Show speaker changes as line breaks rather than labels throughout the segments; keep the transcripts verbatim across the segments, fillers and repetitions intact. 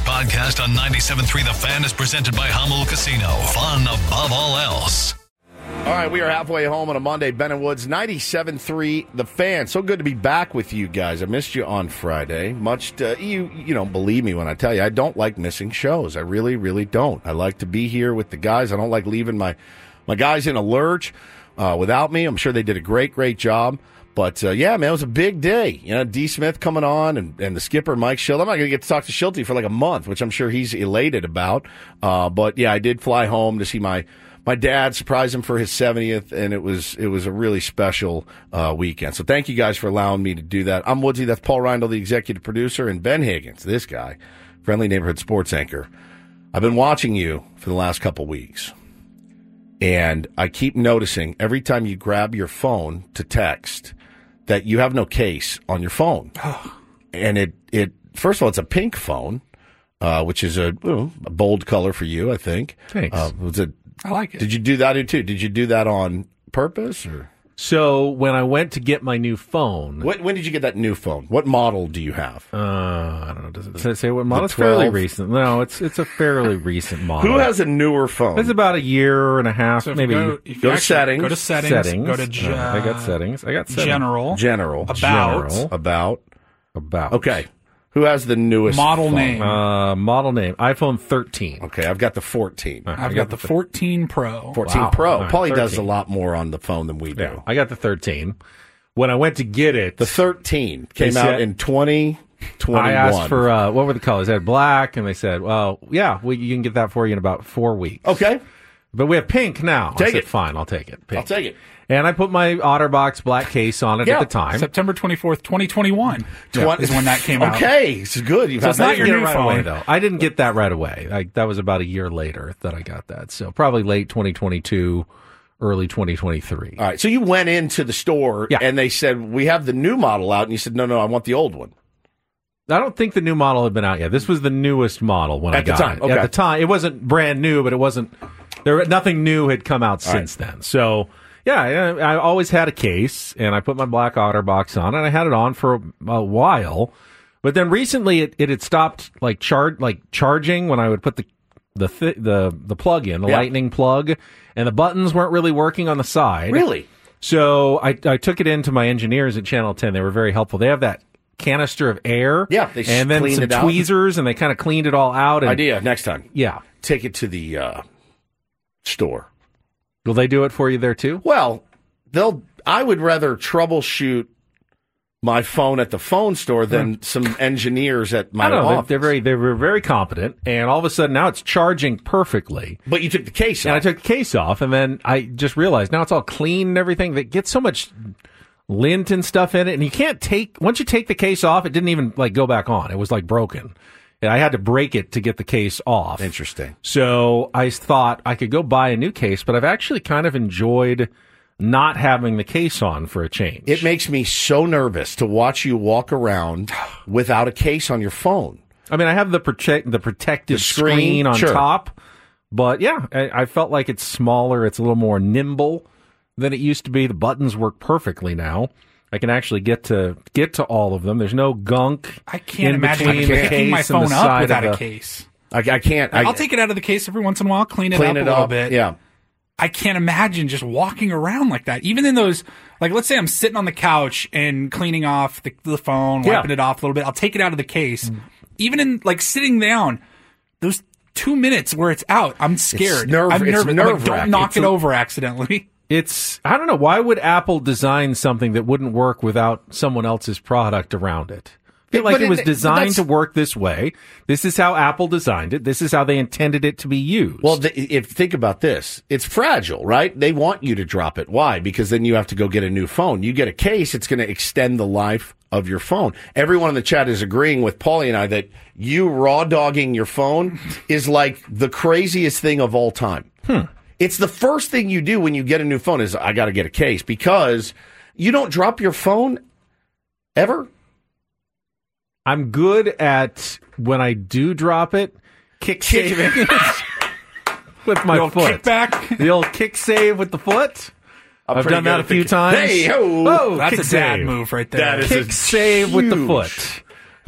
podcast on ninety-seven point three The Fan is presented by Hummel Casino. Fun above all else.
All right, we are halfway home on a Monday. Ben and Woods, ninety-seven point three The Fan. So good to be back with you guys. I missed you on Friday. Much to, you you don't believe me when I tell you, I don't like missing shows. I really, really don't. I like to be here with the guys. I don't like leaving my, my guys in a lurch uh, without me. I'm sure they did a great, great job. But, uh, yeah, man, it was a big day. You know, D. Smith coming on and, and the skipper, Mike Schilt. I'm not going to get to talk to Schilty for like a month, which I'm sure he's elated about. Uh, but, yeah, I did fly home to see my, my dad, surprise him for his seventieth, and it was it was a really special uh, weekend. So thank you guys for allowing me to do that. I'm Woodsy. That's Paul Reindl, the executive producer, and Ben Higgins, this guy, friendly neighborhood sports anchor. I've been watching you for the last couple weeks, and I keep noticing every time you grab your phone to text that you have no case on your phone. And it, it first of all, it's a pink phone, uh, which is a, well, a bold color for you, I think.
Thanks.
Uh, was it?
I like it.
Did you do that too? Did you do that on purpose? Or?
So when I went to get my new phone.
When, when did you get that new phone? What model do you have?
Uh, I don't know. Does it, does it say what model? It's fairly recent. No, it's it's a fairly recent model.
Who has a newer phone?
It's about a year and a half,
so
maybe.
Go,
go to settings.
Go to settings.
Settings.
Go to ge-
uh, I got settings. I got settings.
General.
General.
About.
General.
About.
About.
Okay. Who has the newest
model
phone?
name?
Uh, model name. iPhone thirteen.
Okay, I've got the fourteen.
Uh,
I've
I
got, got the fourteen Pro.
fourteen
Wow.
Pro.
Right,
Paulie
thirteen.
does a lot more on the phone than we do.
Yeah, I got the thirteen. When I went to get it,
The thirteen came
They
out
said-
in twenty twenty-one.
I asked for, uh, what were the colors? I had black, and they said, well, yeah, we, you can get that for you in about four weeks.
Okay.
But we have pink now.
Take
I said,
it.
Fine, I'll take it. Pink.
I'll take it.
And I put my OtterBox black case on it
Yeah.
at the time.
September twenty-fourth, twenty twenty-one
Yeah.
is when that came out.
Okay, it's good. You've
So
had
it's not
that.
your
Get it
new
right
phone.
away, though. I didn't get that right away. I, that was about a year later that I got that. So probably late twenty twenty-two, early twenty twenty-three.
All right, so you went into the store
Yeah.
and they said, we have the new model out, and you said, no, no, I want the old one.
I don't think the new model had been out yet. This was the newest model when
At
I
the
got
time,
it.
okay.
At the time, it wasn't brand new, but it wasn't. There, nothing new had come out
All
since then. So, yeah, I, I always had a case, and I put my black OtterBox on, and I had it on for a, a while. But then recently, it, it had stopped like char- like charging when I would put the the th- the the plug in, the
Yeah.
lightning plug, and the buttons weren't really working on the side.
Really?
So I, I took it into my engineers at Channel ten. They were very helpful. They have that canister of air.
Yeah, they
and then
cleaned
some
it out.
tweezers, and they kind of cleaned it all out. And,
Idea next time.
Yeah.
Take it to the uh, store.
Will they do it for you there too?
Well, they'll. I would rather troubleshoot my phone at the phone store than some engineers at my
I don't know.
office.
They're, they're very they were very competent, and all of a sudden now it's charging perfectly.
But you took the case
And
off.
I took the case off, and then I just realized now it's all clean and everything. That gets so much lint and stuff in it, and you can't take once you take the case off, it didn't even like go back on. It was like broken. And I had to break it to get the case off.
Interesting.
So I thought I could go buy a new case, but I've actually kind of enjoyed not having the case on for a change.
It makes me so nervous to watch you walk around without a case on your phone.
I mean, I have the protect the protective
The screen,
screen, on
sure.
top, but yeah, I, I felt like it's smaller. It's a little more nimble than it used to be. The buttons work perfectly now. I can actually get to get to all of them. There's no gunk.
I can't
in
imagine
between the
picking my
case and the
phone up
side
without
of
a
the-
case.
I, I can't. I,
I'll take it out of the case every once in a while, clean it
clean
up
it
a little
up.
bit.
Yeah.
I can't imagine just walking around like that. Even in those, like, let's say I'm sitting on the couch and cleaning off the, the phone,
Yeah.
wiping it off a little bit. I'll take it out of the case. Even in, like, sitting down, those two minutes where it's out, I'm scared.
nerve-
I'm
it's
nervous. I'm like,
nerve-wracking.
don't knock
It's
it
a-
over accidentally.
It's I don't know, why would Apple design something that wouldn't work without someone else's product around it? I feel like
But
it was
it-
designed
that's-
to work this way. This is how Apple designed it. This is how they intended it to be used.
Well, the, if think about this, it's fragile, right? They want you to drop it. Why? Because then you have to go get a new phone. You get a case, it's going to extend the life of your phone. Everyone in the chat is agreeing with Paulie and I that you raw dogging your phone is like the craziest thing of all time.
Hmm.
It's the first thing you do when you get a new phone is I got to get a case because you don't drop your phone ever.
I'm good at when I do drop it, kick saving with my
The old
foot.
kickback.
The old kick save with the foot.
I'm
I've
pretty
done
good
that a
at the
few
ki-
times.
Hey, ho.
oh,
That's
kick
a dad
save.
move right there.
That is
Kick
a
save with the
huge-
foot.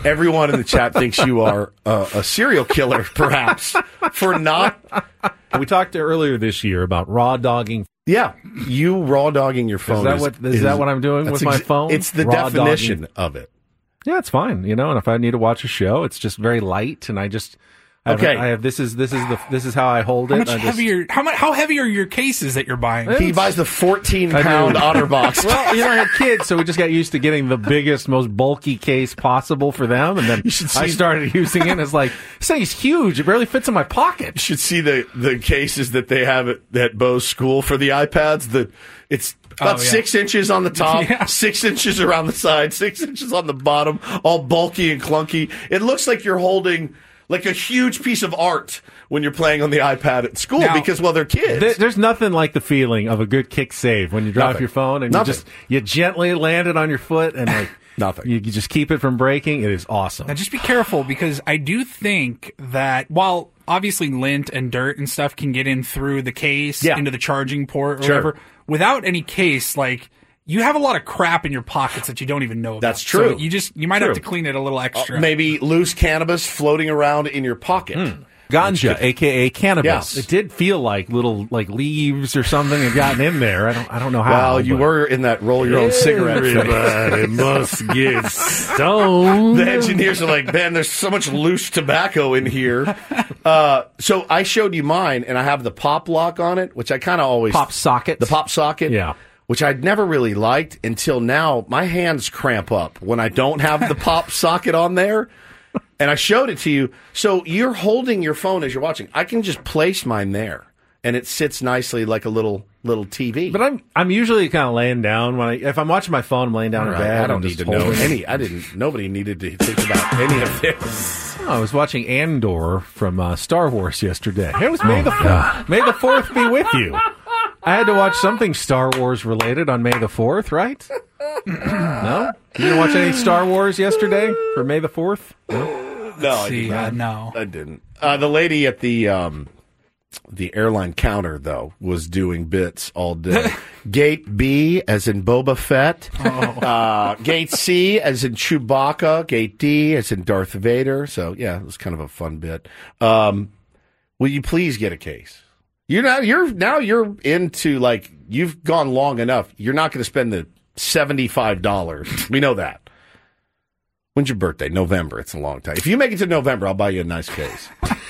Everyone in the chat thinks you are uh, a serial killer, perhaps, for not.
We talked earlier this year about raw dogging.
Yeah, you raw dogging your phone.
Is that what is, is that what I'm doing with my
exa-
phone?
It's the
raw
definition
dogging.
of it.
Yeah, it's fine. You know, and if I need to watch a show, it's just very light, and I just. I
Okay,
have, I have this is this is the this is how I hold
How
it.
much
I just,
heavier? How much? How heavy are your cases that you're buying?
He buys the fourteen
I
pound
do.
OtterBox.
Well, you know, I had kids, so we just got used to getting the biggest, most bulky case possible for them, and then
should
I
see-
started using it. It's like this thing's huge; it barely fits in my pocket.
You should see the, the cases that they have at, at Bo's school for the iPads. The it's about
Oh, yeah.
six inches on the top,
Yeah.
six inches around the side, six inches on the bottom, all bulky and clunky. It looks like you're holding like a huge piece of art when you're playing on the iPad at school
Now-
because, well, they're kids.
There- There's nothing like the feeling of a good kick save when you drop
Nothing.
your phone and
Nothing.
you just you gently land it on your foot and like
Nothing.
You, you just keep it from breaking. It is awesome.
Now, just be careful because I do think that while obviously lint and dirt and stuff can get in through the case
Yeah.
into the charging port or
Sure.
whatever, without any case, like you have a lot of crap in your pockets that you don't even know about.
That's true.
So you just you might
True.
have to clean it a little extra.
Maybe loose cannabis floating around in your pocket.
Ganja, aka cannabis.
Yes.
It did feel like little like leaves or something had gotten in there. I don't I don't know how.
Well, you
but-
were in that roll your own cigarette phase.
Everybody must get stoned.
The engineers are like, man, there's so much loose tobacco in here. Uh, so I showed you mine, and I have the pop lock on it, which I kind of always
Pop socket.
the pop socket,
Yeah.
which I'd never really liked until now. My hands cramp up when I don't have the pop socket on there. And I showed it to you. So you're holding your phone as you're watching. I can just place mine there, and it sits nicely like a little little T V.
But I'm I'm usually kind of laying down when I if I'm watching my phone, I'm laying down in
Right,
bed.
I don't
I'm
need
just
to know
holding it.
any. I didn't. Nobody needed to think about any of this.
Oh, I was watching Andor from uh, Star Wars yesterday. It was May the fourth. May the fourth be with you. I had to watch something Star Wars related on May the fourth, right? No? You didn't watch any Star Wars yesterday for May the fourth?
No, I
See,
did
uh,
not.
no.
I didn't. Uh, the lady at the um, the airline counter, though, was doing bits all day. Gate B, as in Boba Fett. Uh, Gate C, as in Chewbacca. Gate D, as in Darth Vader. So, yeah, it was kind of a fun bit. Um, will you please get a case? You're not. You're now. You're into like you've gone long enough. You're not going to spend the seventy-five dollars. We know that. When's your birthday? November. It's a long time. If you make it to November, I'll buy you a nice case.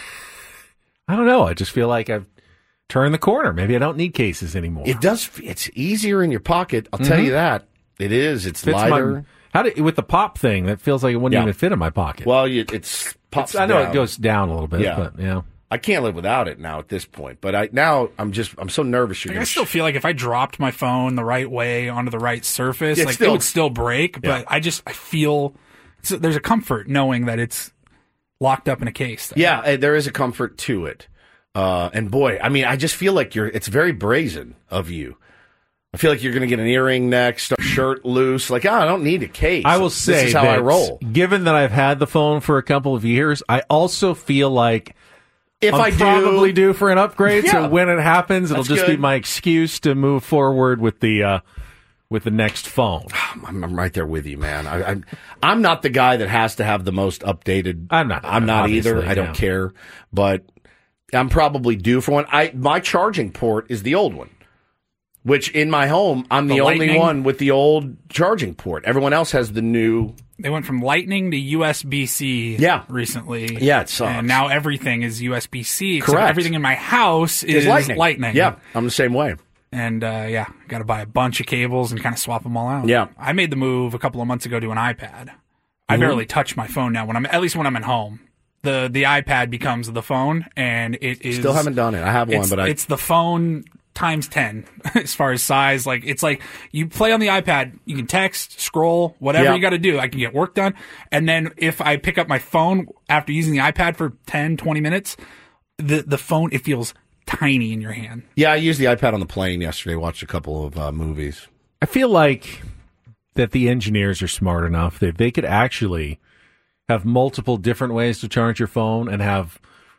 I don't know. I just feel like I've turned the corner. Maybe I don't need cases anymore.
It does. It's easier in your pocket. I'll tell you that. It is. It's
Fits
lighter.
my, how did with the pop thing? That feels like it wouldn't
Yeah.
even fit in my pocket.
Well, you, it's pops.
It's- I know
down.
it goes down a little bit,
Yeah.
but yeah.
I can't live without it now at this point. But I now I'm just I'm so nervous. You're
Like, I
gonna
still feel like if I dropped my phone the right way onto the right surface,
It's
like
still-
it would still break. But
Yeah.
I just I feel so there's a comfort knowing that it's locked up in a case. there.
Yeah, uh, there is a comfort to it. Uh, and boy, I mean, I just feel like you're. It's very brazen of you. I feel like you're going to get an earring next, a shirt loose. Like, oh, I don't need a case.
I will say
this is how
that
I roll.
Given that I've had the phone for a couple of years, I also feel like
If
I'm
I do,
probably due for an upgrade.
Yeah.
So when it happens, it'll
That's
just be
good.
my excuse to move forward with the uh, with the next phone.
I'm, I'm right there with you, man. I, I'm I'm not the guy that has to have the most updated.
I'm not.
I'm not either.
obviously,
I don't
yeah.
care, but I'm probably due for one. I my charging port is the old one, which in my home I'm the,
The
only
Lightning?
one with the old charging port. Everyone else has the new.
They went from Lightning to U S B C
Yeah.
recently.
Yeah, it sucks.
And now everything is U S B C. Except
Correct.
everything in my house is
Is lightning. Yeah, I'm the same way.
And uh, yeah, got to buy a bunch of cables and kind of swap them all out.
Yeah.
I made the move a couple of months ago to an iPad. I
Mhm.
barely touch my phone now when I'm at least when I'm at home. The the iPad becomes the phone, and it is
Still haven't done it. I have one,
it's,
but I
it's the phone times ten as far as size. Like it's like you play on the iPad, you can text, scroll, whatever
Yeah.
you got to do. I can get work done, and then if I pick up my phone after using the iPad for ten, twenty minutes, the the phone it feels tiny in your hand.
yeah, I used the iPad on the plane yesterday. Watched a couple of uh, movies.
I feel like that the engineers are smart enough that they could actually have multiple different ways to charge your phone and have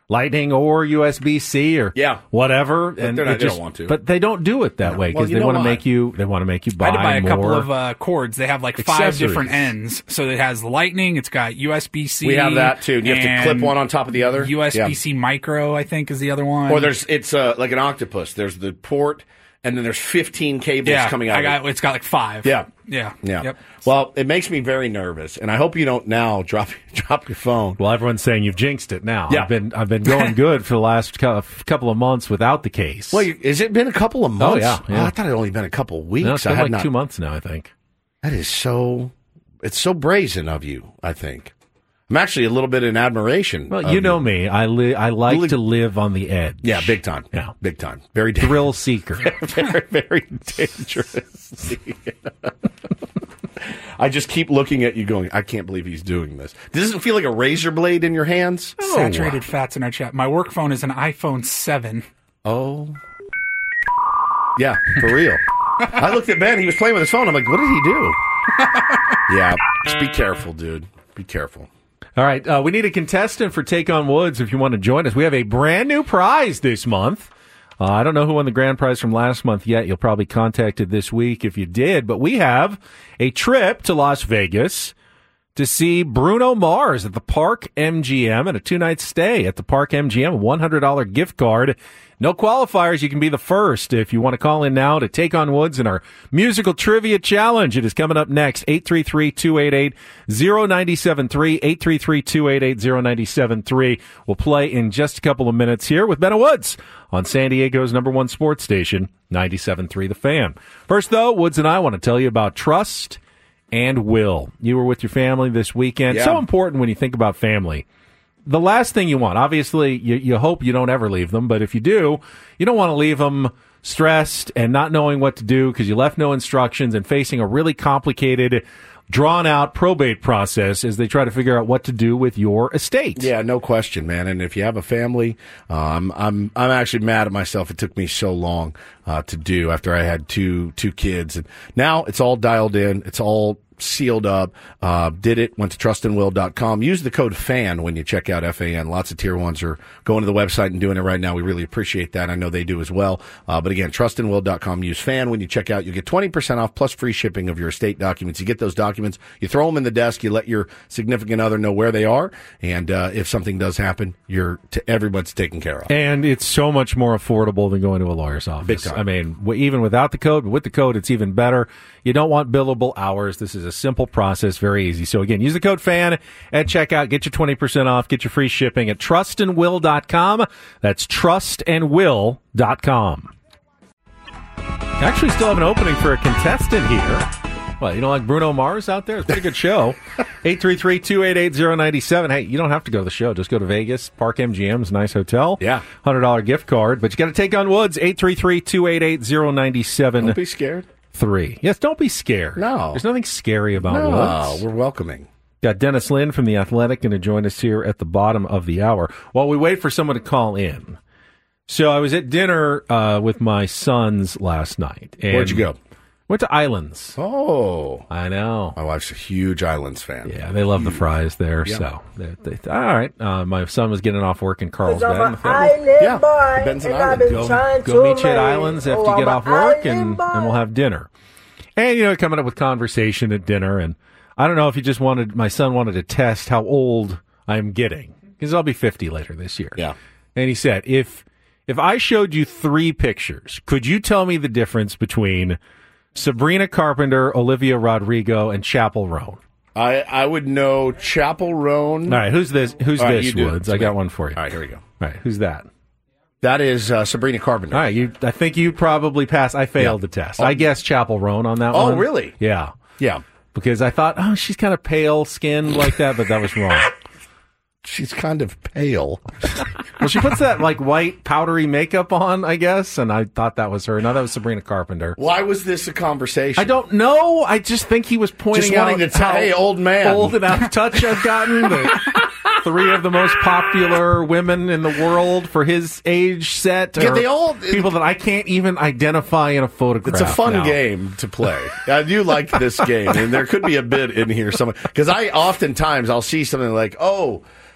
Lightning or U S B C or
Yeah.
whatever, and
they're not-
it just,
they don't want to.
But they don't do it that
No.
way
Well,
because
you
they
know
want to
why?
make you. They want to make you
I
buy
had to buy a
more.
couple of uh, cords. They have like five
Accessories.
different ends. So it has Lightning. It's got U S B C.
We have that too. You have to clip
and
one on top of the other.
U S B C Micro, I think, is the other one.
Or there's it's uh, like an octopus. There's the port, and then there's fifteen cables
yeah,
coming out.
I
of
got.
it.
It's got like five.
Yeah.
Yeah.
Yeah.
Yep.
Well, it makes me very nervous, and I hope you don't now drop drop your phone.
Well, everyone's saying you've jinxed it now.
Yeah.
I've been I've been going good for the last cou- couple of months without the case.
Well, you, has it been a couple of months?
yeah, yeah.
Oh, I thought it only been a couple of weeks.
no, it's
I
been
had
like
not.
two months now, I think.
That is so. It's so brazen of you. I think. I'm actually a little bit in admiration.
Well,
of
you know me. I li- I like
Li-
to live on the edge.
Yeah, big time.
Yeah.
Big time. Very dangerous.
Thrill seeker.
very, very dangerous. I just keep looking at you going, I can't believe he's doing this. Does it feel like a razor blade in your hands?
Saturated fats in our chat. My work phone is an iPhone seven.
Oh. Yeah, for real. I looked at Ben. He was playing with his phone. I'm like, what did he do? Yeah, just be careful, dude. Be careful.
All right, uh, we need a contestant for Take on Woods if you want to join us. We have a brand new prize this month. Uh, I don't know who won the grand prize from last month yet. You'll probably contact it this week if you did. But we have a trip to Las Vegas to see Bruno Mars at the Park M G M and a two-night stay at the Park M G M, a one hundred dollars gift card. No qualifiers. You can be the first if you want to call in now to Take on Woods in our musical trivia challenge. It is coming up next. eight three three, two eight eight, zero nine seven three, eight three three, two eight eight, zero nine seven three. We'll play in just a couple of minutes here with Ben Woods on San Diego's number one sports station, ninety-seven point three The Fan. First, though, Woods and I want to tell you about Trust and Will. You were with your family this weekend.
Yeah.
So important when you think about family. The last thing you want, obviously, you, you hope you don't ever leave them, but if you do, you don't want to leave them stressed and not knowing what to do because you left no instructions and facing a really complicated, drawn-out probate process as they try to figure out what to do with your estate.
Yeah, no question, man. And if you have a family, um, I'm I'm actually mad at myself. It took me so long uh, to do after I had two two kids, and now it's all dialed in. It's all sealed up. Uh, did it. Went to trust and will dot com. Use the code FAN when you check out F A N. Lots of tier ones are going to the website and doing it right now. We really appreciate that. I know they do as well. Uh, but again, trust and will dot com. Use FAN when you check out. You get twenty percent off plus free shipping of your estate documents. You get those documents. You throw them in the desk. You let your significant other know where they are. And uh, if something does happen, you're to, everyone's taken care of.
And it's so much more affordable than going to a lawyer's office.
Big time.
I mean, w- even without the code, but with the code, it's even better. You don't want billable hours. This is a simple process, very easy. So again, use the code FAN at checkout. Get your twenty percent off. Get your free shipping at trust and will dot com. That's trust and will dot com. Actually, still have an opening for a contestant here. Well, you don't like Bruno Mars out there? It's a pretty good show. eight three three, two eight eight, zero nine seven. Hey, you don't have to go to the show. Just go to Vegas. Park M G M's a nice hotel.
Yeah.
one hundred dollars gift card. But you got to take on Woods. eight three three, two eight eight, zero nine seven.
Don't be scared.
Three. Yes, don't be scared.
No.
There's nothing scary about
No,
Woods.
we're welcoming.
Got Dennis Lynn from The Athletic going to join us here at the bottom of the hour while we wait for someone to call in. So I was at dinner uh, with my sons last night. And
Where'd you go?
Went to Islands.
Oh,
I know.
my wife's a huge Islands fan.
Yeah, they love the fries there.
Yeah.
So, they, they, all right. Uh, my son was getting off work in Carlsbad.
I'm
and
an
I thought,
island
Yeah,
boy,
Ben's an
and I've
island.
been
go,
trying
go
to
meet you at
make-
Islands after
oh,
you get
I'm
off
an
work,
island
and,
boy.
and we'll have dinner. And, you know, coming up with conversation at dinner. And I don't know if he just wanted, my son wanted to test how old I'm getting, because I'll be fifty later this year.
Yeah.
And he said, if if I showed you three pictures, could you tell me the difference between Sabrina Carpenter, Olivia Rodrigo, and Chappell Roan?
I, I would know Chapel Roan.
All right, who's this? Who's
All right,
this,
you do it.
Woods? I got one for you.
All right, here we go.
All right, who's that?
That is uh, Sabrina Carpenter.
All right, you. I think you probably passed. I failed
Yeah.
the test.
Oh.
I guessed Chappell Roan on that
Oh,
one.
really?
Yeah,
Yeah.
because I thought, oh, she's kind of pale skinned like that, but that was wrong.
She's kind of pale.
Well, she puts that like white powdery makeup on, I guess, and I thought that was her. No, that was Sabrina Carpenter.
Why was this a conversation?
I don't know. I just think he was pointing
Just wanting
out
to tell,
how
hey, old man.
old and out of touch I've gotten. The three of the most popular women in the world for his age set.
Yeah,
are
they all-
people that I can't even identify in a photograph.
It's a fun
now.
game to play. I do like this game, and there could be a bit in here somewhere. Because I oftentimes I'll see something like, oh,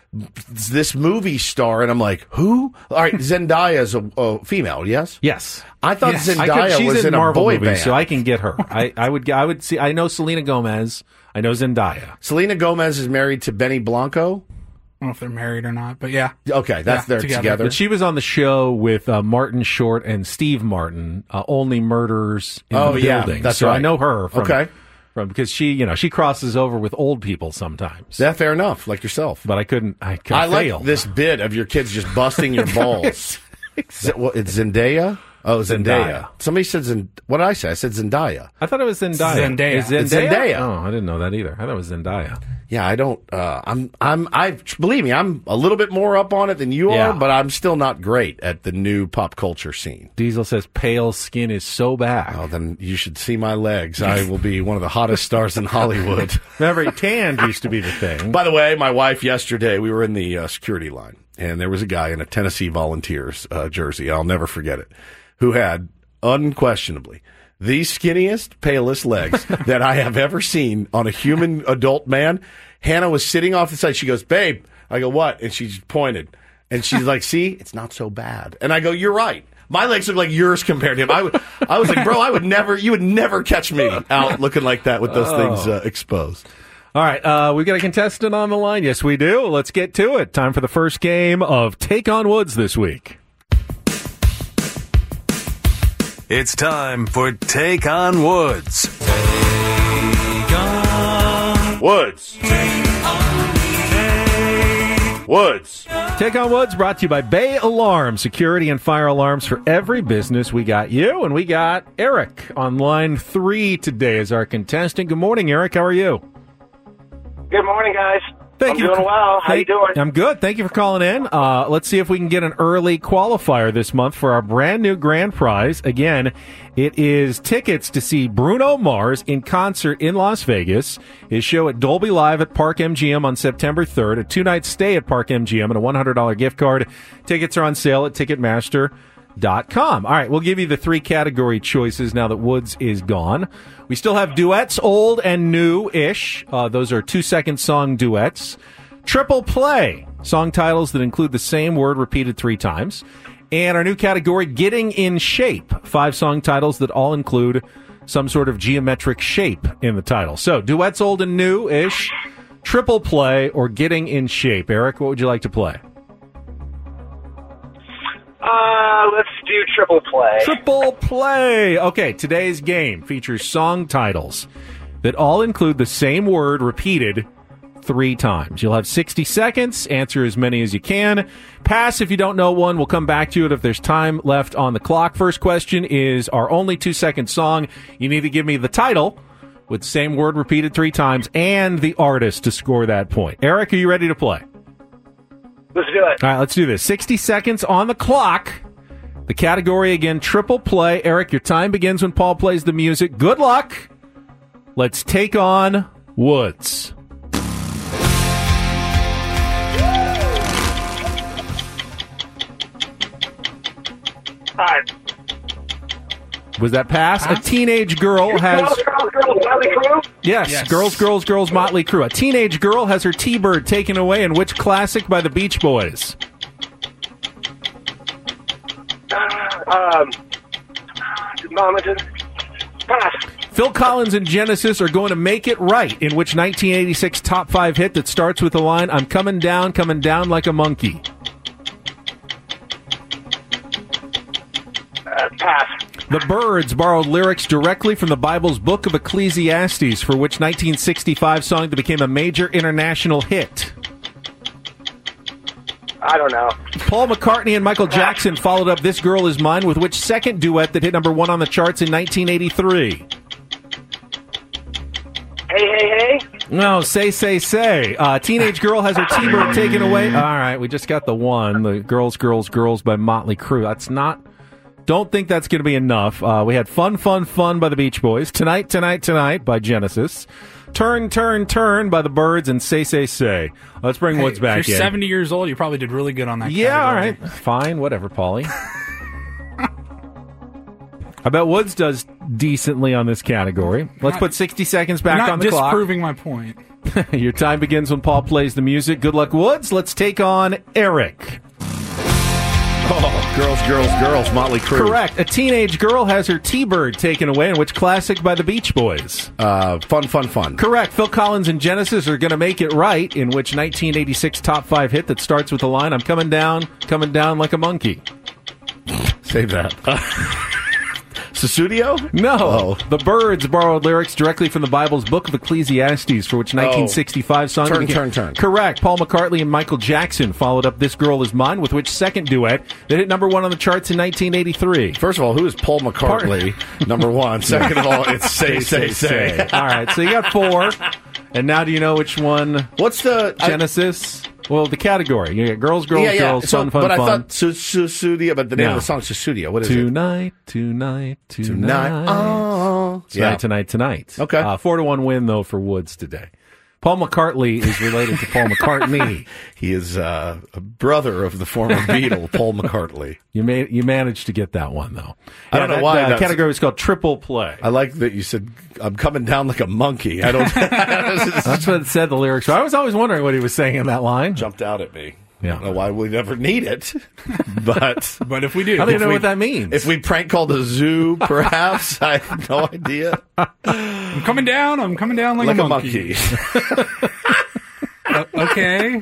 this movie star, and I'm like, who? All right, Zendaya is a, a female, yes?
Yes.
I thought
Yes.
Zendaya
I could, she's
was
in,
in,
Marvel
a boy
movies,
band.
so I can get her. I, I would. I would see. I know Selena Gomez. I know Zendaya.
Selena Gomez is married to Benny Blanco.
I don't know if they're married or not, but yeah.
Okay, that's
Yeah,
they're
together.
together.
But she was on the show with uh, Martin Short and Steve Martin. Uh, Only Murders in
Oh,
the
yeah,
Building.
that's
so I
right.
know her. From,
Okay.
From because she, you know, she crosses over with old people sometimes.
Yeah, fair enough, like yourself.
But I couldn't. I couldn't
I like
fail.
this bit of your kids just busting your balls. Z- what, it's Zendaya? Oh, Zendaya.
Zendaya.
Somebody said Zend- what did I say? I said Zendaya.
I thought it was Zendaya.
Zendaya.
Is Zendaya?
It's Zendaya.
Oh, I didn't know that either. I thought it was Zendaya.
Yeah, I don't. Uh, I'm. I'm. I believe me. I'm a little bit more up on it than you
Yeah.
are, but I'm still not great at the new pop culture scene.
Diesel says pale skin is so back.
Oh, then you should see my legs. I will be one of the hottest stars in Hollywood.
Remember, tanned used to be the thing.
By the way, my wife yesterday, we were in the uh, security line, and there was a guy in a Tennessee Volunteers uh, jersey. I'll never forget it. Who had unquestionably the skinniest, palest legs that I have ever seen on a human adult man. Hannah was sitting off the side. She goes, "Babe," I go, "What?" And she just pointed, and she's like, "See, it's not so bad." And I go, "You're right. My legs look like yours compared to him." I, w- I was like, "Bro, I would never, you would never catch me out looking like that with those things uh, exposed."
All right, uh, we've got a contestant on the line. Yes, we do. Let's get to it. Time for the first game of Take on Woods this week.
It's time for Take on Woods. Take on
Woods. Woods.
Take on Woods brought to you by Bay Alarm, security and fire alarms for every business. We got you, and we got Eric on line three today as our contestant. Good morning, Eric. How are you?
Good morning, guys.
Thank
I'm
you.
doing well. How you
Thank-
doing?
I'm good. Thank you for calling in. Uh, let's see if we can get an early qualifier this month for our brand new grand prize. Again, it is tickets to see Bruno Mars in concert in Las Vegas. His show at Dolby Live at Park M G M on September third. A two-night stay at Park M G M and a one hundred dollars gift card. Tickets are on sale at Ticketmaster dot com. All right, we'll give you the three category choices now that Woods is gone. We still have duets, old and new-ish. Uh, those are two-second song duets. Triple play, song titles that include the same word repeated three times. And our new category, getting in shape, five song titles that all include some sort of geometric shape in the title. So, duets, old and new-ish, triple play, or getting in shape. Eric, what would you like to play?
Uh, let's do triple play.
Triple play. Okay, today's game features song titles that all include the same word repeated three times. You'll have sixty seconds. Answer as many as you can. Pass if you don't know one. We'll come back to it if there's time left on the clock. First question is our only two-second song. You need to give me the title with the same word repeated three times and the artist to score that point. Eric, are you ready to play?
Let's do it.
All right, let's do this. sixty seconds on the clock. The category again, triple play. Eric, your time begins when Paul plays the music. Good luck. Let's take on Woods.
All right.
Was that pass?
Pass.
A teenage girl has...
Girls, girls, girls, Motley Crue?
Yes,
Yes.
Girls, Girls, Girls, Motley Crue. A teenage girl has her T-Bird taken away in which classic by the Beach Boys?
Uh, um, Mama did. Pass.
Phil Collins and Genesis are going to make it right in which nineteen eighty-six top five hit that starts with the line, I'm coming down, coming down like a monkey.
Uh, pass.
The Byrds borrowed lyrics directly from the Bible's Book of Ecclesiastes, for which nineteen sixty-five song that became a major international hit.
I don't know.
Paul McCartney and Michael Jackson followed up This Girl Is Mine with which second duet that hit number one on the charts in nineteen eighty-three?
Hey, hey, hey.
No, Say, Say, Say. Uh, teenage girl has her T-Bird taken away. All right, we just got the one. The Girls, Girls, Girls by Motley Crue. That's not... Don't think that's going to be enough. Uh, we had Fun, Fun, Fun by the Beach Boys. Tonight, Tonight, Tonight by Genesis. Turn, Turn, Turn by the Byrds. And Say, Say, Say. Let's bring
Hey,
Woods back
if you're
in.
seventy years old, you probably did really good on that.
Yeah, all
category.
right. Fine, whatever, Paulie. I bet Woods does decently on this category. Let's
Not-
put sixty seconds back
You're not
on the clock.
disproving my point.
Your time begins when Paul plays the music. Good luck, Woods. Let's take on Eric.
Oh, girls, girls, girls, Motley Crue.
Correct. A teenage girl has her T-Bird taken away, in which classic by the Beach Boys?
Uh, fun, fun, fun.
Correct. Phil Collins and Genesis are going to make it right, in which nineteen eighty-six top five hit that starts with the line, I'm coming down, coming down like a monkey.
Save that. Susudio?
No.
Oh.
The Byrds borrowed lyrics directly from the Bible's Book of Ecclesiastes, for which nineteen sixty-five song
Turn,
became...
turn, turn.
Correct. Paul McCartney and Michael Jackson followed up This Girl Is Mine, with which second duet that hit number one on the charts in nineteen eighty-three.
First of all, who is Paul McCartney? Number one. Second of all, it's Say, Say, Say.
All right, so you got four. And now do you know which one?
What's the...
Genesis? I, well, the category. You got girls, girls,
yeah, yeah.
girls,
so,
fun, fun,
but
fun.
I thought Su- Susudio, but the name
No.
of the song is Susudio. What is
Tonight, tonight, tonight,
it? Tonight. Oh.
Tonight, tonight, tonight.
Okay.
Uh, four to one win, though, for Woods today. Paul McCartney is related to Paul McCartney.
He is uh, a brother of the former Beatle, Paul McCartney.
You may, you managed to get that one, though.
I don't know
that,
why
The
that's-
category is called triple play.
I like that you said, I'm coming down like a monkey. I don't...
That's what it said, the lyrics. So I was always wondering what he was saying in that line.
jumped out at me.
Yeah.
I don't know why we never need it, but
But if we do,
I don't
if
even know
we-
what that means.
if we prank called the zoo, perhaps I have no idea.
I'm coming down. I'm coming down like,
Like
a
a
monkey.
monkey.
Uh, okay.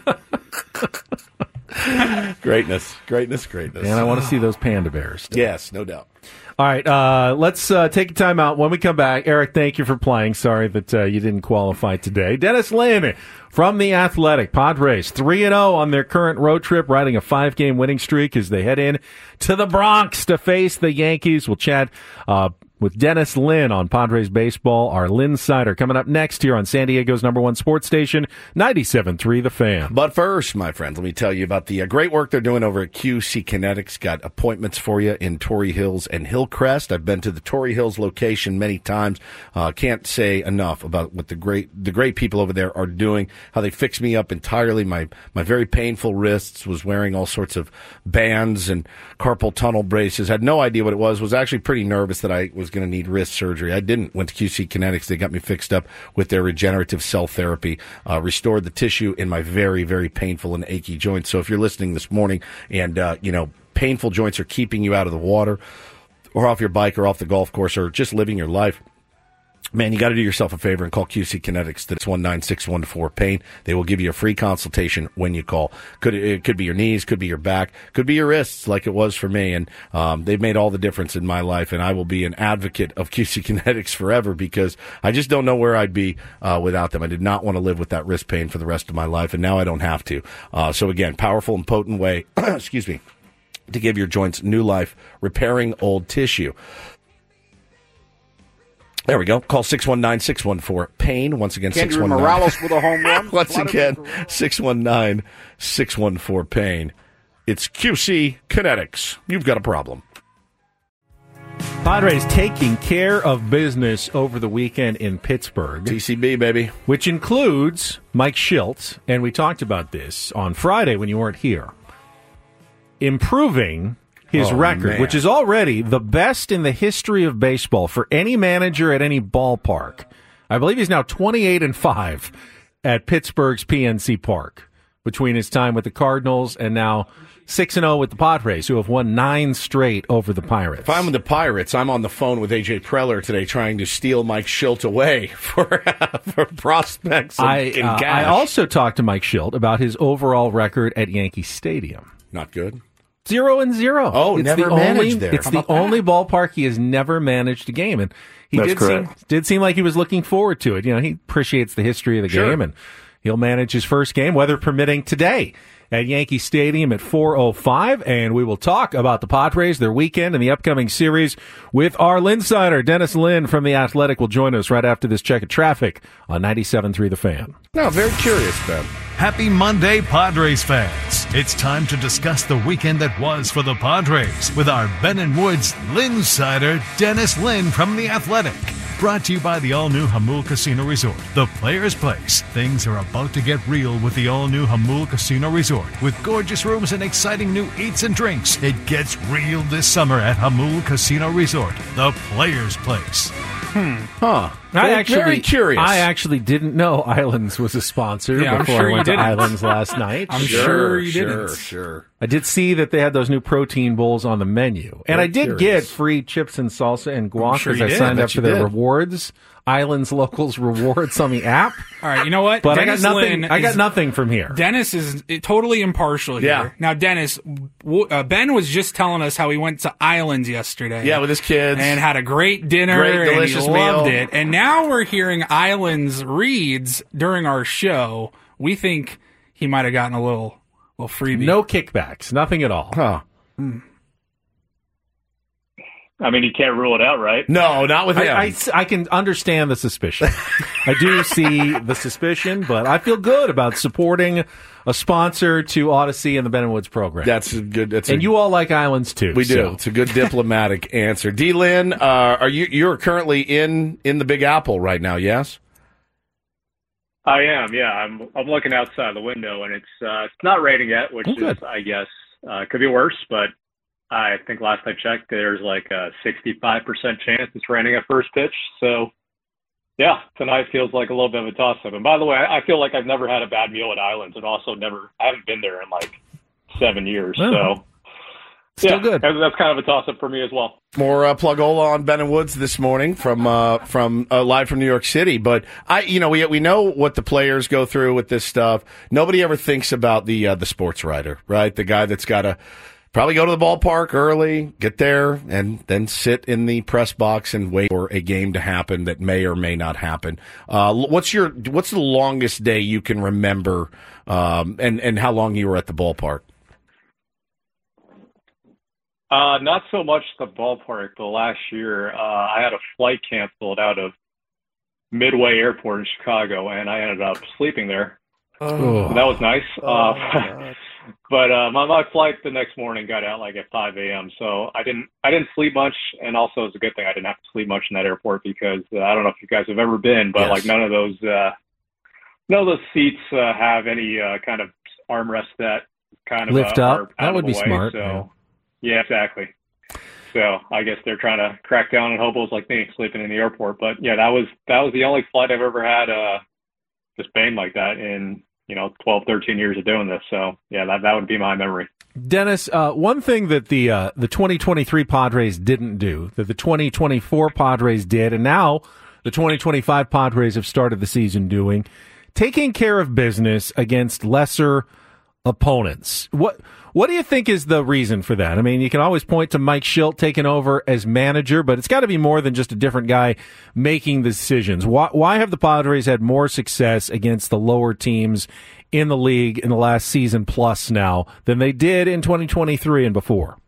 Greatness, greatness, greatness.
and I want to see those panda bears.
Yes, no doubt.
All right, uh, let's uh, take a time out. When we come back, Eric, thank you for playing. Sorry that uh, you didn't qualify today. Dennis Lynn from The Athletic. Padres three and oh on their current road trip, riding a five-game winning streak as they head in to the Bronx to face the Yankees. We'll chat uh, with Dennis Lynn on Padres baseball, our Linsider, coming up next here on San Diego's number one sports station, ninety-seven point three The Fan.
But first, my friends, let me tell you about the uh, great work they're doing over at Q C Kinetics. Got appointments for you in Torrey Hills and Hillcrest. I've been to the Torrey Hills location many times. Uh, can't say enough about what the great the great people over there are doing, how they fixed me up entirely. My, my very painful wrists, was wearing all sorts of bands and carpal tunnel braces. Had no idea what it was. Was actually pretty nervous that I was going to need wrist surgery. I didn't. Went to Q C Kinetics. They got me fixed up with their regenerative cell therapy, uh, restored the tissue in my very, very painful and achy joints. So if you're listening this morning and, uh, you know, painful joints are keeping you out of the water or off your bike or off the golf course or just living your life, man, you got to do yourself a favor and call Q C Kinetics. That's one nine six one four pain. They will give you a free consultation when you call. Could it could be your knees, could be your back, could be your wrists, like it was for me. And um, they've made all the difference in my life. And I will be an advocate of Q C Kinetics forever because I just don't know where I'd be uh, without them. I did not want to live with that wrist pain for the rest of my life, and now I don't have to. Uh, so again, powerful and potent way, excuse me, to give your joints new life, repairing old tissue. There we go. Call six one nine, six one four, PAIN. Once again, six one nine.
Morales with a home run.
Once again, six one nine, six one four, PAIN. It's Q C Kinetics. You've got a problem.
Padres taking care of business over the weekend in Pittsburgh,
T C B, baby.
which includes Mike Shildt, and we talked about this on Friday when you weren't here, improving his
Oh,
record,
man.
which is already the best in the history of baseball for any manager at any ballpark. I believe he's now twenty-eight and five at Pittsburgh's P N C Park between his time with the Cardinals and now six and oh with the Padres, who have won nine straight over the Pirates.
If I'm with the Pirates, I'm on the phone with A J Preller today trying to steal Mike Shildt away for for prospects and,
I,
and
uh,
cash.
I also talked to Mike Shildt about his overall record at Yankee Stadium.
Not good.
Zero and zero.
Oh,
it's
never
the
managed
only,
there.
It's
How
the
about that?
only ballpark he has never managed a game, and he
That's
did seem,
correct.
did seem like he was looking forward to it. You know, he appreciates the history of the
Sure.
game, and he'll manage his first game, weather permitting, today at Yankee Stadium at four oh five, and we will talk about the Padres, their weekend, and the upcoming series with our Linsider. Dennis Lynn from The Athletic will join us right after this check of traffic on ninety-seven point three The Fan.
No, very curious, Ben.
Happy Monday, Padres fans. It's time to discuss the weekend that was for the Padres with our Ben and Woods Linsider, Dennis Lynn from The Athletic. Brought to you by the all-new Hamul Casino Resort, the player's place. Things are about to get real with the all-new Hamul Casino Resort. With gorgeous rooms and exciting new eats and drinks, it gets real this summer at Hamul Casino Resort, the player's place.
Huh.
I
Very-
actually,
very curious.
I actually didn't know Islands was a sponsor
Yeah, I'm
before
sure
I
you
went to
didn't.
Islands last night.
I'm sure you
sure,
didn't.
Sure,
I did see that they had those new protein bowls on the menu. And
Very
I did
curious.
get free chips and salsa and guac
sure
as
you
I
did.
signed
I
up
bet
for
you
their
did.
rewards. Islands Locals rewards on the app.
All right, you know what?
But
Dennis
I got nothing.
Lynn
I got
is-
nothing from here.
Dennis is totally impartial here.
Yeah.
Now, Dennis, w- uh, Ben was just telling us how he went to Islands yesterday.
Yeah, with his kids.
And had a great dinner.
Great, delicious
and he loved
meal.
it. And now we're hearing Islands reads during our show. We think he might have gotten a little, little freebie.
No kickbacks. Nothing at all.
Huh.
I mean, you can't rule it out, right?
No, not with him.
I, I, I can understand the suspicion. I do see the suspicion, but I feel good about supporting a sponsor to Odyssey and the Ben and Woods program.
That's a good. That's
and
a,
you all like Islands too.
We do.
so.
It's a good diplomatic answer. D. Lynn, uh, are you you're currently in in the Big Apple right now? Yes.
I am. Yeah, I'm. I'm looking outside the window, and it's uh, it's not raining yet, which
Oh,
is,
good.
I guess, uh, could be worse. But I think last I checked, there's like a sixty-five percent chance it's raining at first pitch. So, yeah, tonight feels like a little bit of a toss-up. And by the way, I feel like I've never had a bad meal at Islands, and also never, I haven't been there in like seven years.
Oh.
So,
Still
yeah,
good.
that's that's kind of a toss-up for me as well.
More uh, Plugola on Ben and Woods this morning from uh, from uh, live from New York City. But I, you know, we we know what the players go through with this stuff. Nobody ever thinks about the uh, the sports writer, right? The guy that's got to probably go to the ballpark early, get there, and then sit in the press box and wait for a game to happen that may or may not happen. Uh, what's your what's the longest day you can remember, um, and and how long you were at the ballpark?
Uh, not so much the ballpark, but last year uh, I had a flight canceled out of Midway Airport in Chicago, and I ended up sleeping there.
Oh.
That was nice. uh, but uh, my, my flight the next morning got out like at five a.m., so I didn't I didn't sleep much, and also it's a good thing I didn't have to sleep much in that airport because uh, I don't know if you guys have ever been, but
Yes.
like none of those uh, none of those seats uh, have any uh, kind of armrest that kind of
Lift
uh,
up.
are out
That
of
would
the
be
way,
smart,
So.
yeah.
Yeah, exactly. So I guess they're trying to crack down on hobos like me sleeping in the airport. But yeah, that was that was the only flight I've ever had uh just banged like that in, you know, twelve, thirteen years of doing this. So yeah, that that would be my memory.
Dennis, uh, one thing that the uh, the twenty twenty-three Padres didn't do, that the twenty twenty-four Padres did, and now the twenty twenty-five Padres have started the season doing, taking care of business against lesser opponents. What what do you think is the reason for that? I mean, you can always point to Mike Schilt taking over as manager, but it's got to be more than just a different guy making the decisions. Why, why have the Padres had more success against the lower teams in the league in the last season plus now than they did in twenty twenty-three and before?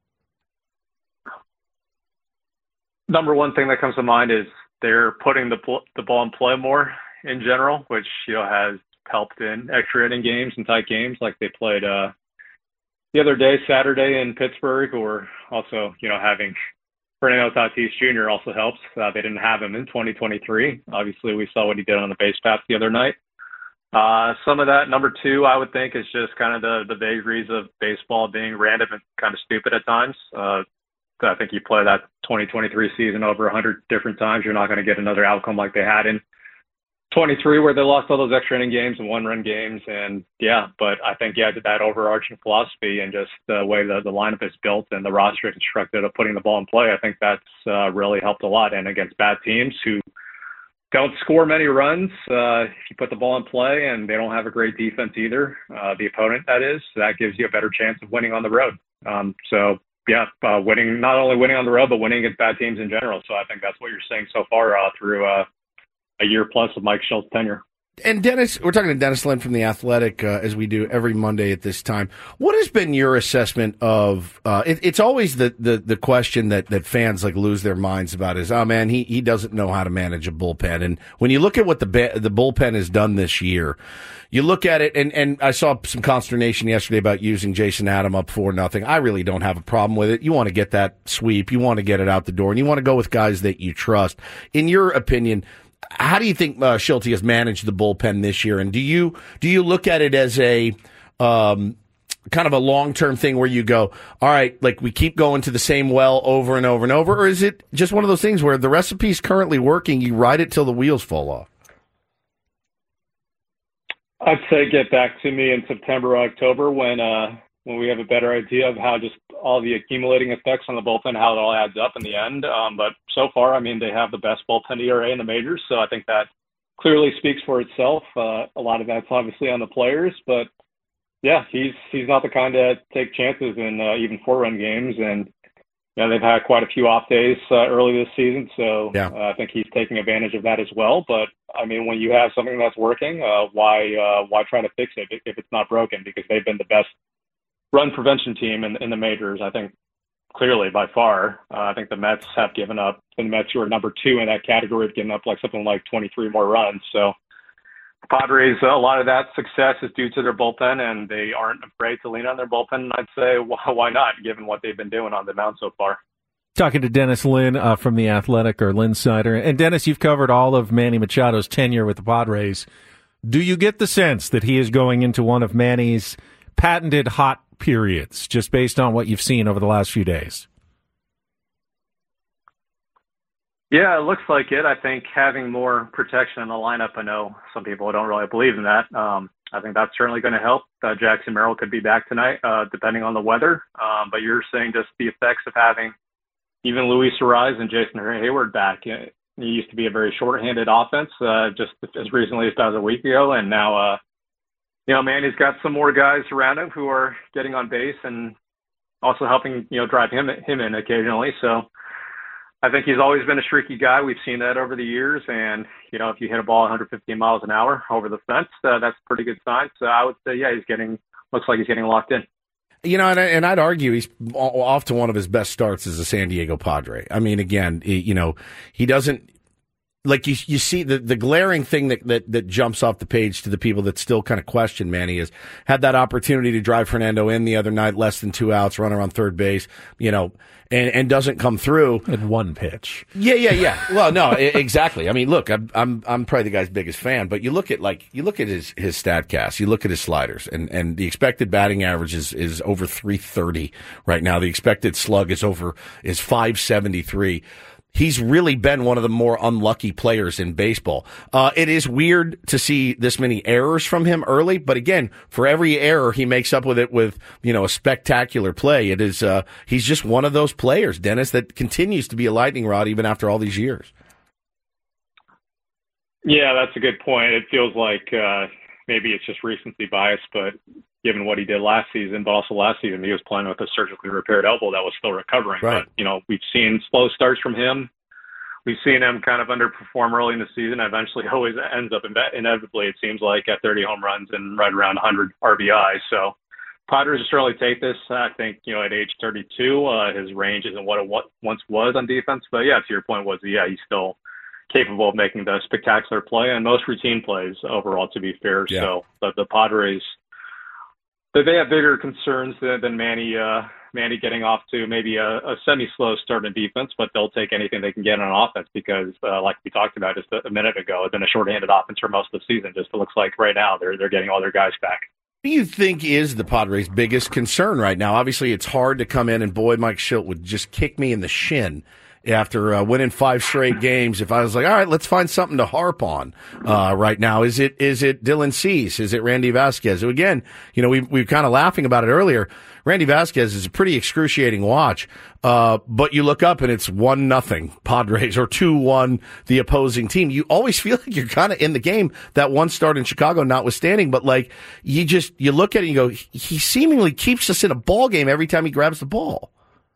Number one thing that comes to mind is they're putting the pl- the ball in play more in general, which, you know, has helped in extra inning games and tight games like they played uh, the other day, Saturday in Pittsburgh, or also, you know, having Fernando Tatis Junior also helps. Uh, they didn't have him in twenty twenty-three. Obviously, we saw what he did on the base paths the other night. Uh, some of that, number two, I would think, is just kind of the, the vagaries of baseball being random and kind of stupid at times. Uh, I think you play that twenty twenty-three season over one hundred different times, you're not going to get another outcome like they had in twenty-three, where they lost all those extra inning games and one-run games. And, yeah, but I think, yeah, that overarching philosophy and just the way the, the lineup is built and the roster constructed of putting the ball in play, I think that's uh, really helped a lot. And against bad teams who don't score many runs, uh, if you put the ball in play and they don't have a great defense either, uh, the opponent, that is, that gives you a better chance of winning on the road. Um, so, yeah, uh, winning, not only winning on the road, but winning against bad teams in general. So I think that's what you're seeing so far uh, through uh, a year plus of Mike Schultz's tenure.
And Dennis, we're talking to Dennis Lynn from The Athletic, uh, as we do every Monday at this time. What has been your assessment of, uh, it, it's always the, the, the question that, that fans like lose their minds about is, oh man, he, he doesn't know how to manage a bullpen. And when you look at what the, the bullpen has done this year, you look at it, and, and I saw some consternation yesterday about using Jason Adam up for nothing. I really don't have a problem with it. You want to get that sweep, you want to get it out the door, and you want to go with guys that you trust. In your opinion, how do you think uh, Schulte has managed the bullpen this year? And do you do you look at it as a um, kind of a long-term thing where you go, all right, like we keep going to the same well over and over and over, or is it just one of those things where the recipe's currently working, you ride it till the wheels fall off?
I'd say get back to me in September or October when uh, when we have a better idea of how just all the accumulating effects on the bullpen, how it all adds up in the end. Um, but so far, I mean, they have the best bullpen E R A in the majors, so I think that clearly speaks for itself. Uh, a lot of that's obviously on the players, but yeah, he's he's not the kind to take chances in uh, even four-run games, and you know, they've had quite a few off days uh, early this season, so
yeah.
uh, I think he's taking advantage of that as well. But I mean, when you have something that's working, uh, why uh, why try to fix it if it's not broken? Because they've been the best run prevention team in, in the majors, I think, clearly by far. Uh, I think the Mets have given up. The Mets, who are number two in that category, have given up like something like twenty-three more runs. So the Padres, a lot of that success is due to their bullpen, and they aren't afraid to lean on their bullpen. I'd say, well, why not, given what they've been doing on the mound so far.
Talking to Dennis Lin uh, from The Athletic, or Linsider. And Dennis, you've covered all of Manny Machado's tenure with the Padres. Do you get the sense that he is going into one of Manny's patented hot periods, just based on what you've seen over the last few days?
Yeah, it looks like it. I think having more protection in the lineup, I know some people don't really believe in that. Um, I think that's certainly going to help. Uh, Jackson Merrill could be back tonight, uh, depending on the weather. Um, but you're saying just the effects of having even Luis Arraez and Jason Hayward back. It used to be a very shorthanded offense uh, just as recently as about a week ago, and now uh, you know, Manny's got some more guys around him who are getting on base and also helping, you know, drive him him in occasionally. So I think he's always been a streaky guy. We've seen that over the years. And, you know, if you hit a ball one hundred fifteen miles an hour over the fence, uh, that's a pretty good sign. So I would say, yeah, he's getting, looks like he's getting locked in.
You know, and, and I'd argue he's off to one of his best starts as a San Diego Padre. I mean, again, you know, he doesn't, like you, you see the, the glaring thing that, that, that jumps off the page to the people that still kind of question Manny is had that opportunity to drive Fernando in the other night, less than two outs, runner on third base, you know, and, and doesn't come through.
In one pitch.
Yeah, yeah, yeah. Well, no, exactly. I mean, look, I'm, I'm, I'm probably the guy's biggest fan, but you look at like, you look at his, his StatCast, you look at his sliders, and, and the expected batting average is, is over three thirty right now. The expected slug is over, is five seventy-three. He's really been one of the more unlucky players in baseball. Uh, it is weird to see this many errors from him early, but again, for every error, he makes up with it with, you know, a spectacular play. It is, uh, he's just one of those players, Dennis, that continues to be a lightning rod even after all these years.
Yeah, that's a good point. It feels like, uh, maybe it's just recency bias, but given what he did last season, but also last season, he was playing with a surgically repaired elbow that was still recovering.
Right.
But, you know, we've seen slow starts from him. We've seen him kind of underperform early in the season. Eventually always ends up inevitably, it seems like, at thirty home runs and right around one hundred R B Is. So Padres will certainly take this. I think, you know, at age thirty-two, uh, his range isn't what it once was on defense. But, yeah, to your point was, yeah, he's still capable of making the spectacular play and most routine plays overall, to be fair.
Yeah.
So but the Padres, they have bigger concerns than, than Manny uh, Manny getting off to maybe a, a semi-slow start in defense, but they'll take anything they can get on offense because, uh, like we talked about just a, a minute ago, it's been a short-handed offense for most of the season. Just it looks like right now they're they're getting all their guys back.
What do you think is the Padres' biggest concern right now? Obviously, it's hard to come in, and boy, Mike Shildt would just kick me in the shin after uh, winning five straight games. If I was like, all right, let's find something to harp on uh, right now. Is it is it Dylan Cease? Is it Randy Vasquez? So again, you know, we we were kind of laughing about it earlier. Randy Vasquez is a pretty excruciating watch, uh, but you look up and it's one nothing Padres or two one the opposing team. You always feel like you're kind of in the game. That one start in Chicago, notwithstanding, but like you just you look at it and you go, he seemingly keeps us in a ball game every time he grabs the ball.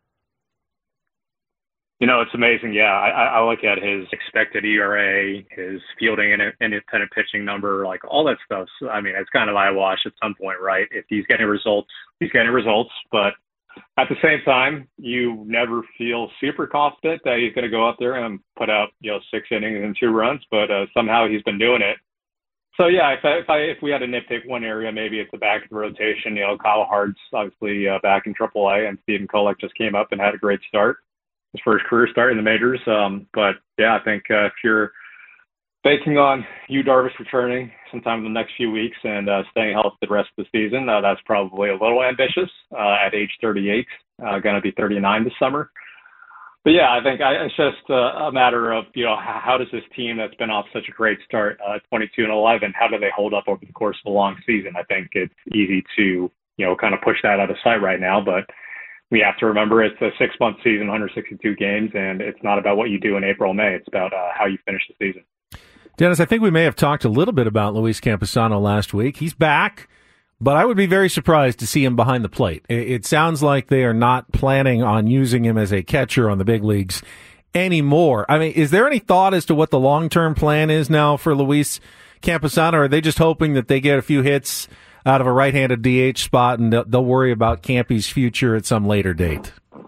You know, it's amazing. Yeah, I, I look at his expected E R A, his fielding and independent pitching number, like all that stuff. So, I mean, it's kind of eyewash at some point, right? If he's getting results, he's getting results. But at the same time, you never feel super confident that he's going to go out there and put out, you know, six innings and two runs. But uh, somehow he's been doing it. So, yeah, if I, if I if we had to nitpick one area, maybe it's the back of the rotation. You know, Kyle Hart's obviously uh, back in triple A, and Stephen Kolek just came up and had a great start. His first career start in the majors. Um, but yeah, I think uh, if you're banking on Yu Darvish returning sometime in the next few weeks and uh, staying healthy the rest of the season. Uh, that's probably a little ambitious uh, at age thirty-eight, uh, going to be thirty-nine this summer. But yeah, I think I, it's just uh, a matter of, you know, how, how does this team that's been off such a great start, uh, twenty-two and eleven, how do they hold up over the course of a long season? I think it's easy to, you know, kind of push that out of sight right now, but we have to remember it's a six-month season, one hundred sixty-two games, and it's not about what you do in April, May. It's about uh, how you finish the season.
Dennis, I think we may have talked a little bit about Luis Campusano last week. He's back, but I would be very surprised to see him behind the plate. It sounds like they are not planning on using him as a catcher on the big leagues anymore. I mean, is there any thought as to what the long-term plan is now for Luis Campusano, or are they just hoping that they get a few hits out of a right-handed D H spot and they'll worry about Campy's future at some later date?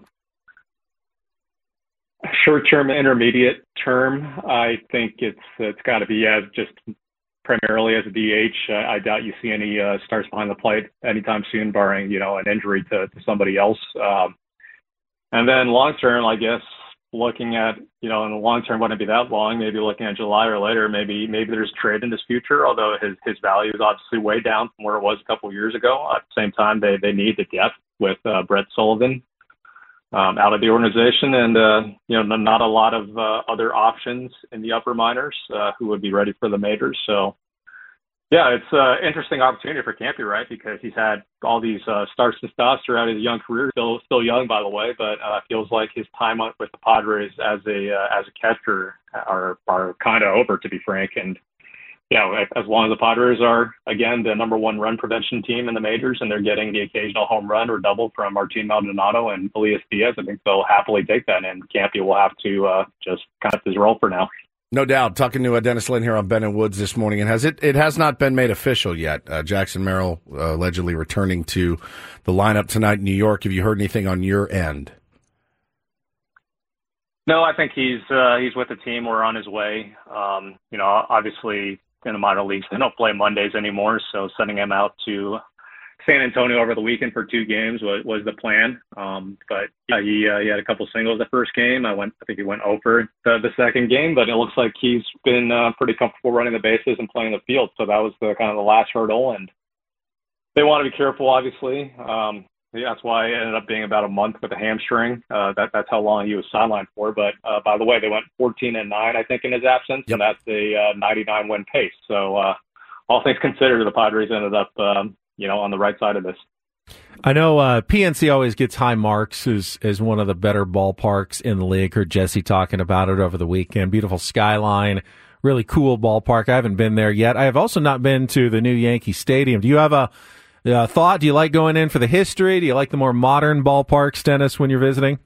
Short-term, intermediate term, I think it's it's got to be as just primarily as a D H. Uh, I doubt you see any uh, starts behind the plate anytime soon, barring, you know, an injury to, to somebody else. Um, and then long-term, I guess, looking at, you know, in the long term, wouldn't be that long, maybe looking at July or later, maybe maybe there's trade in his future, although his, his value is obviously way down from where it was a couple of years ago. At the same time, they, they need the depth with uh, Brett Sullivan um, out of the organization, and, uh, you know, not a lot of uh, other options in the upper minors uh, who would be ready for the majors. So, yeah, it's an interesting opportunity for Campy, right? Because he's had all these uh, starts and stops throughout his young career. Still, still young, by the way, but uh, feels like his time with the Padres as a uh, as a catcher are are kind of over, to be frank. And yeah, as long as the Padres are again the number one run prevention team in the majors, and they're getting the occasional home run or double from Martin Maldonado and Elias Diaz, I think they'll happily take that. And Campy will have to uh, just cut his role for now.
No doubt. Talking to uh, Dennis Lin here on Ben and Woods this morning, and has it it has not been made official yet. Uh, Jackson Merrill uh, allegedly returning to the lineup tonight in New York. Have you heard anything on your end?
No, I think he's uh, he's with the team or on his way. Um, you know, obviously in the minor leagues they don't play Mondays anymore, so sending him out to San Antonio over the weekend for two games was, was the plan. Um, but yeah, he, uh, he had a couple singles the first game. I went, I think he went over the, the second game, but it looks like he's been uh, pretty comfortable running the bases and playing the field. So that was the kind of the last hurdle, and they want to be careful, obviously. Um, yeah, that's why it ended up being about a month with a hamstring. Uh, that, that's how long he was sidelined for. But uh, by the way, they went fourteen and nine, I think, in his absence, yep. And that's a uh, ninety-nine win pace. So uh, all things considered, the Padres ended up, um, you know, on the right side of this.
I know uh, P N C always gets high marks as, as one of the better ballparks in the league. Heard Jesse talking about it over the weekend. Beautiful skyline, really cool ballpark. I haven't been there yet. I have also not been to the new Yankee Stadium. Do you have a, a thought? Do you like going in for the history? Do you like the more modern ballparks, Dennis, when you're visiting?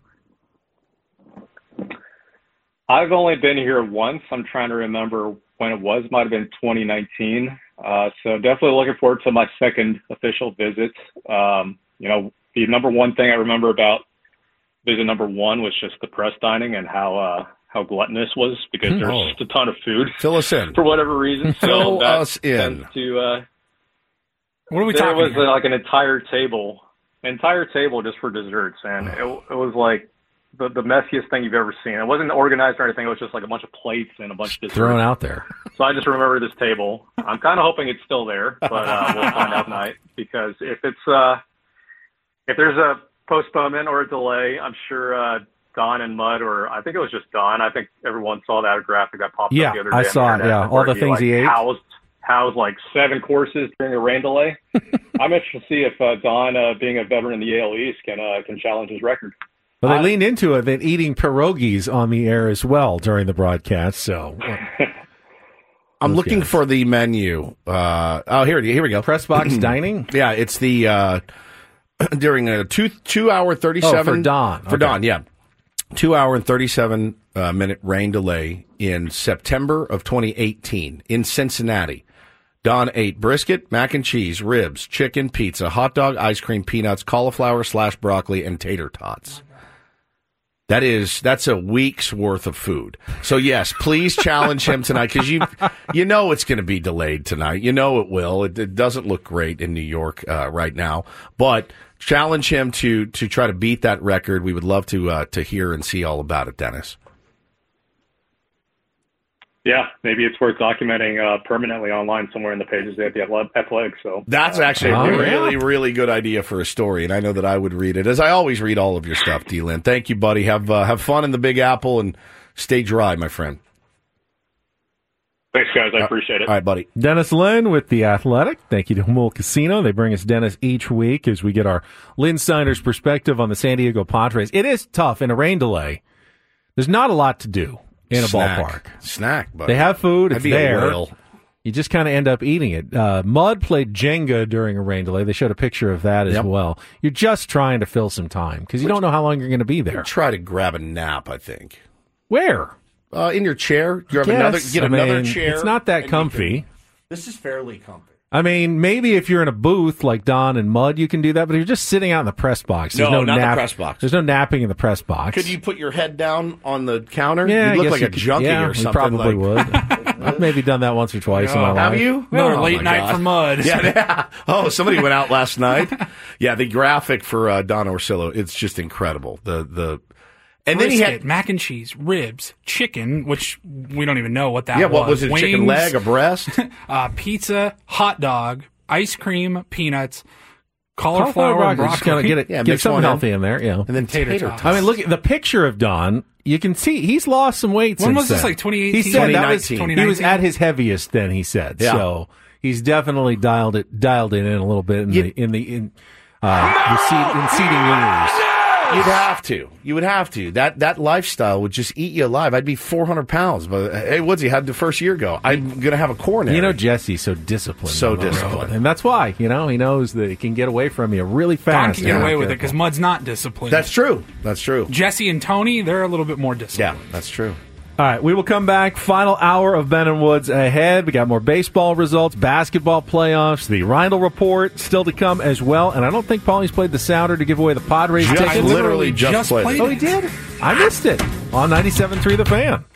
I've only been here once. I'm trying to remember when it was. Might have been twenty nineteen. Uh, so definitely looking forward to my second official visit. Um, you know, the number one thing I remember about visit number one was just the press dining and how uh, how gluttonous was, because there's
oh.
just a ton of food.
Fill us in.
For whatever reason. So
Fill
that
us in.
To, uh,
what are we
there
talking
was
about?
uh, like an entire table, entire table just for desserts. And it, it was like the, the messiest thing you've ever seen. It wasn't organized or anything. It was just like a bunch of plates and a bunch of desserts.
Thrown out there.
So I just remember this table. I'm kind of hoping it's still there, but uh, we'll find out tonight. Because if it's uh, if there's a postponement or a delay, I'm sure uh, Don and Mud, or I think it was just Don. I think everyone saw that graphic that popped
Yeah,
up the other day.
I saw it. Yeah, all the things
like,
he ate.
Housed, housed like seven courses during a rain delay. I'm interested to see if uh, Don, uh, being a veteran in the A L East, can uh, can challenge his record.
Well, they
uh,
leaned into it, then eating pierogies on the air as well during the broadcast. So.
I'm
Those
looking
guys.
for the menu. Uh, oh, here, here we go.
Press box dining?
Yeah, it's the uh, during a two two hour thirty seven
Oh, for Don.
for
Okay.
Don. Yeah, two hour and thirty seven uh, minute rain delay in September of twenty eighteen in Cincinnati. Don ate brisket, mac and cheese, ribs, chicken, pizza, hot dog, ice cream, peanuts, cauliflower slash broccoli, and tater tots. That is, that's a week's worth of food. So yes, please challenge him tonight, because you, you know it's going to be delayed tonight. You know it will. It, it doesn't look great in New York uh, right now, but challenge him to to try to beat that record. We would love to uh, to hear and see all about it, Dennis.
Yeah, maybe it's worth documenting uh, permanently online somewhere in the pages at the Athle- Athletic. So
That's actually
Oh,
a
yeah.
really, really good idea for a story, and I know that I would read it, as I always read all of your stuff, D-Lin. Thank you, buddy. Have uh, have fun in the Big Apple and stay dry, my friend.
thanks, guys. I appreciate it.
All right, buddy.
Dennis Lynn with The Athletic. Thank you to Humboldt Casino. They bring us Dennis each week as we get our Lynn Snyder's perspective on the San Diego Padres. It is tough in a rain delay. There's not a lot to do in a
Snack.
ballpark.
Snack, buddy.
They have food.
I'd
It's
be a
there.
whale.
You just kind of end up eating it. Uh, Mud played Jenga during a rain delay. They showed a picture of that as
Yep.
well. You're just trying to fill some time because you don't know how long you're going to be there.
Try to grab a nap, I think.
Where?
Uh, in your chair. Grab
Yes.
another, get
I
another
mean,
chair.
It's not that
and you
comfy.
can- this is fairly comfy.
I mean, maybe if you're in a booth like Don and Mud, you can do that. But if you're just sitting out in the press box, there's
No,
no,
not the
nap-
press box.
There's no napping in the press box.
Could you put your head down on the counter?
Yeah,
You'd
I
look
guess
like
you
a
could-
junkie
yeah,
or
you
something.
probably
like,
would. I've maybe done that once or twice in my life.
Have you?
Another
Oh,
late
my
night
God.
for Mud.
Yeah, yeah. Oh, somebody went out last night. Yeah, the graphic for uh, Don Orsillo, it's just incredible. The the and then he
Brisket,
had
mac and cheese, ribs, chicken, which we don't even know what that
yeah,
was.
what was it? A chicken
Wings,
leg, a breast?
uh, pizza, hot dog, ice cream, peanuts,
Cauliflower
cauliflower, and
broccoli,
broccoli.
just kind of get it,
Yeah,
get
mix
something
one in.
healthy in there. Yeah.
And then
Tater
tater
tots.
tots.
I mean, look at the picture of Don. You can see he's lost some weight
When
since
was this,
then.
like twenty eighteen?
He said that was
twenty
he was
nineteen?
at his heaviest then. He said
Yeah.
so. He's definitely dialed it dialed it in a little bit in
You-
the in the in uh, the seed, in seeding years.
You'd have to. You would have to. That that lifestyle would just eat you alive. I'd be four hundred pounds. But hey, Woodsy, how'd the first year go? I'm going to have a coronary.
You know, Jesse's so disciplined.
So
on the road.
disciplined.
and that's why you know he knows that he can get away from you really
Don
fast.
can get
if
away
you're
with it
careful.
because Mud's not disciplined.
That's true. That's true.
Jesse and Tony, they're a little bit more
Yeah,
disciplined.
that's true.
All right, we will come back. Final hour of Ben and Woods ahead. We got more baseball results, basketball playoffs, the Reindl report still to come as well. And I don't think Paulie's played the sounder to give away the Padres
Just
tickets.
literally just played it.
Oh, he did? I missed it on ninety-seven point three The Fan.